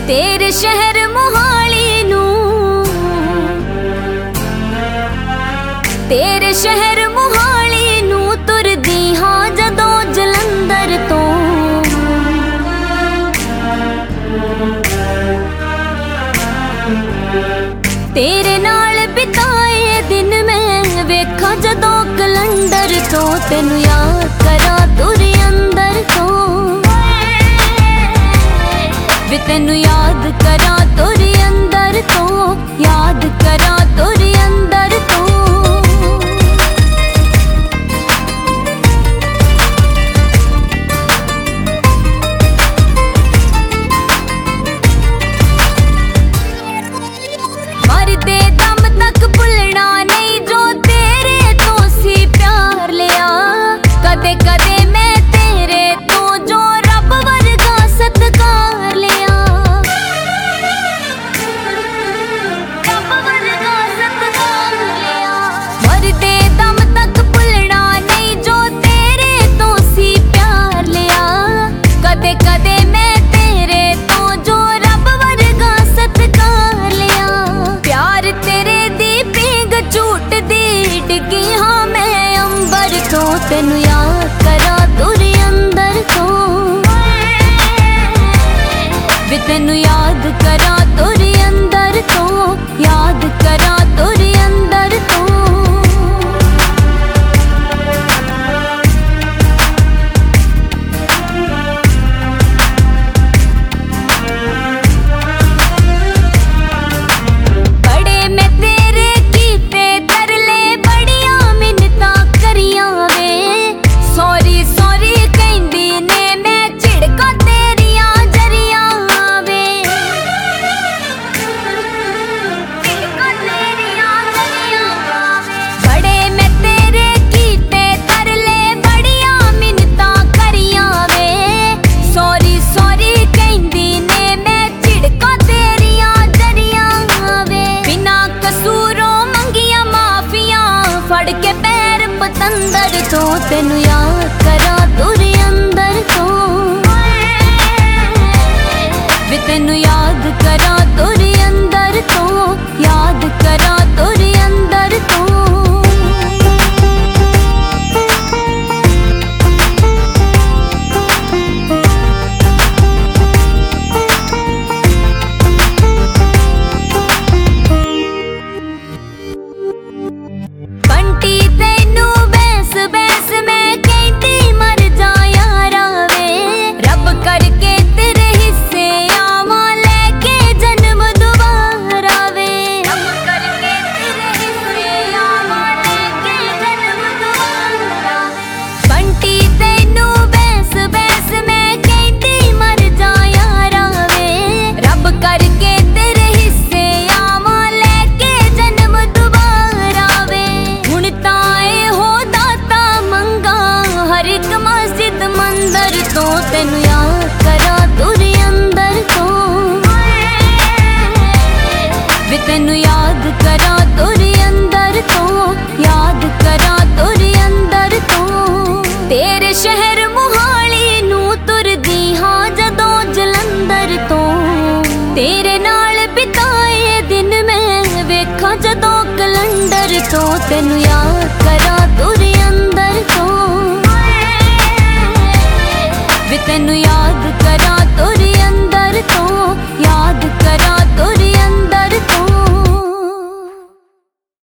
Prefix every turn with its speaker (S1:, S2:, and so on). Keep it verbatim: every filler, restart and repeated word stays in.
S1: तेरे शहर मोहाली नू, तेरे शहर मोहाली नू तुरदी हां जदों जलंधर तो। तेरे नाल बिताए दिन मैं वेखा जदों कलंडर तो। तेनू याद करा तुरी अंदर तो, वे तेनू याद करा तुरी अंदर तो, याद करा तुरी अंदर तो। मरदे दम तक भुलना नहीं जो तेरे तो सी प्यार लिया। कदे कदे मैं तेरे तो जो रब वर्गा सत्कार लिया, रब वर्गा सत्कार लिया। मरदे दम तक भुलना नहीं जो तेरे तो सी प्यार लिया। कदे कदे मैं तेरे तो जो रब वर्गा सत्कार लिया। प्यार तेरे दी पींग झूठ दी डिगी हाँ मैं अंबर तो। तेनू याद करा तुरी अंदर तो, वे तेनू याद करा तुरी अंदर तो, याद करा तुरी अंदर तो। बड़े मैं तेरे कीते तरले बड़िया मिन्नतां करियां वे। सॉरी सॉरी कहंदी ने मैं झिड़का तेरियां जरियां वे, झिड़का तेरियां जरियां वे। बड़े मैं तेरे कीते तरले बड़िया मिन्नतां करियां वे। सॉरी सॉरी कहंदी ने मैं झिड़का तेरियां जरियां वे। बिना कसूरों मंगियां माफियां फड़ के पैर पतंदर तो। तेनू याद करा तुरी अंदर तो, वे तेनू याद करा तुरी अंदर तो, याद करा तुरी अंदर तो। बंटी तेनू बैस बैस मैं कहती मर जा यारा वे। रब करके तेरे हिस्से आवा लेके जन्म दोबारा वे, रब करके तेरे हिस्से आवा लेके जन्म दोबारा वे। बंटी तेनू बैस बैस मैं कहती मर जा यारा वे। रब करके तेरे हिस्से आवा लेके जन्म दोबारा वे। हुण ताए हो दाता मंगा हर एक मस्जिद मंदिर तो। तेनू याद करा तुरी अंदर तो, वे तेनू याद करा तुरी अंदर तो, याद करा तुरी अंदर तो। तेरे शहर मोहाली नू तुरदी हां जदों जलंधर तो। तेरे नाल बिताए दिन मैं वेखा जदों कलंडर तो। तेनू याद करा तुरी अंदर तो, वे तेनू याद